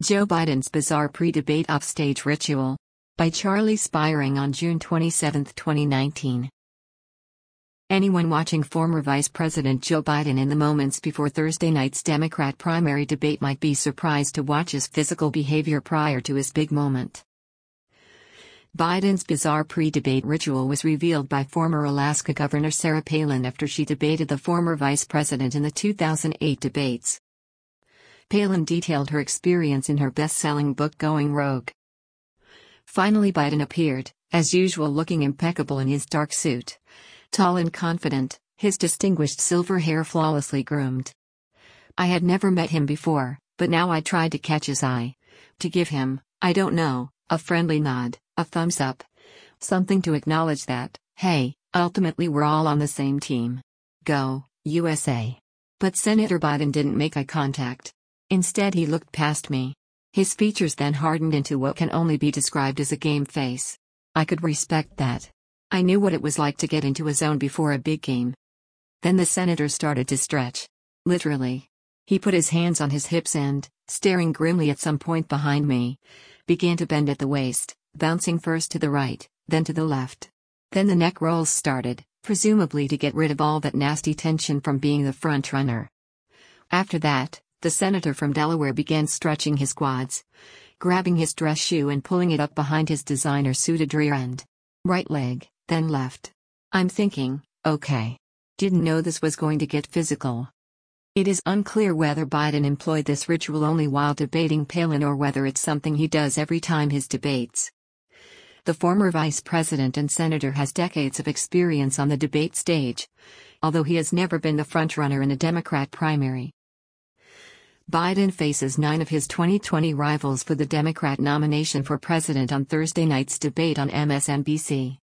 Joe Biden's Bizarre Pre-Debate Offstage Ritual. By Charlie Spiring on June 27, 2019. Anyone watching former Vice President Joe Biden in the moments before Thursday night's Democrat primary debate might be surprised to watch his physical behavior prior to his big moment. Biden's bizarre pre-debate ritual was revealed by former Alaska Governor Sarah Palin after she debated the former vice president in the 2008 debates. Palin detailed her experience in her best-selling book Going Rogue. Finally, Biden appeared, as usual, looking impeccable in his dark suit. Tall and confident, his distinguished silver hair flawlessly groomed. I had never met him before, but now I tried to catch his eye. To give him, I don't know, a friendly nod, a thumbs up. Something to acknowledge that, hey, ultimately we're all on the same team. Go, USA. But Senator Biden didn't make eye contact. Instead, he looked past me. His features then hardened into what can only be described as a game face. I could respect that. I knew what it was like to get into a zone before a big game. Then the senator started to stretch. Literally. He put his hands on his hips and, staring grimly at some point behind me, began to bend at the waist, bouncing first to the right, then to the left. Then the neck rolls started, presumably to get rid of all that nasty tension from being the front runner. After that, the senator from Delaware began stretching his quads, grabbing his dress shoe and pulling it up behind his designer-suited rear end. Right leg, then left. I'm thinking, okay. Didn't know this was going to get physical. It is unclear whether Biden employed this ritual only while debating Palin or whether it's something he does every time his debates. The former vice president and senator has decades of experience on the debate stage, although he has never been the frontrunner in a Democrat primary. Biden faces 9 of his 2020 rivals for the Democrat nomination for president on Thursday night's debate on MSNBC.